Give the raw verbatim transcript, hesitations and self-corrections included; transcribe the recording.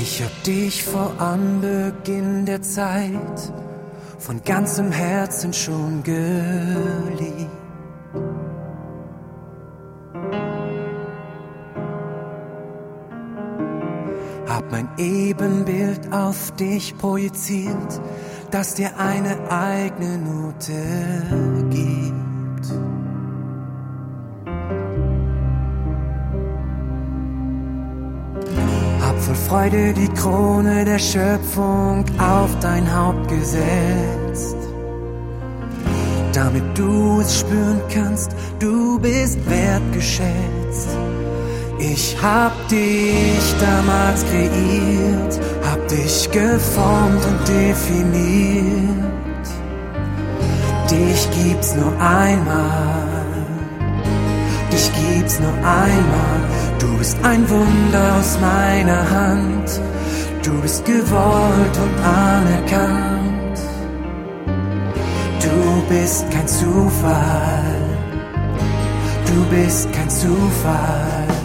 Ich hab dich vor Anbeginn der Zeit von ganzem Herzen schon geliebt. Hab mein Ebenbild auf dich projiziert, das dir eine eigene Note gibt. Hab voll Freude die Krone der Schöpfung auf dein Haupt gesetzt, damit du es spüren kannst, du bist wertgeschätzt. Ich hab dich damals kreiert, hab dich geformt und definiert. Dich gibt's nur einmal, dich gibt's nur einmal. Du bist ein Wunder aus meiner Hand, du bist gewollt und anerkannt. Du bist kein Zufall, du bist kein Zufall.